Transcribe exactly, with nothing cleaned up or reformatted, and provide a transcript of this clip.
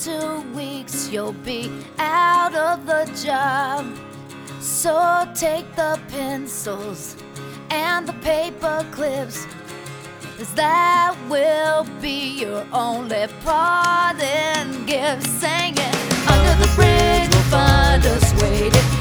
two weeks you'll be out of the job. So take the pencils and the paper clips, 'cause that will be your only parting gift. Singing, under the bridge we'll find us waiting.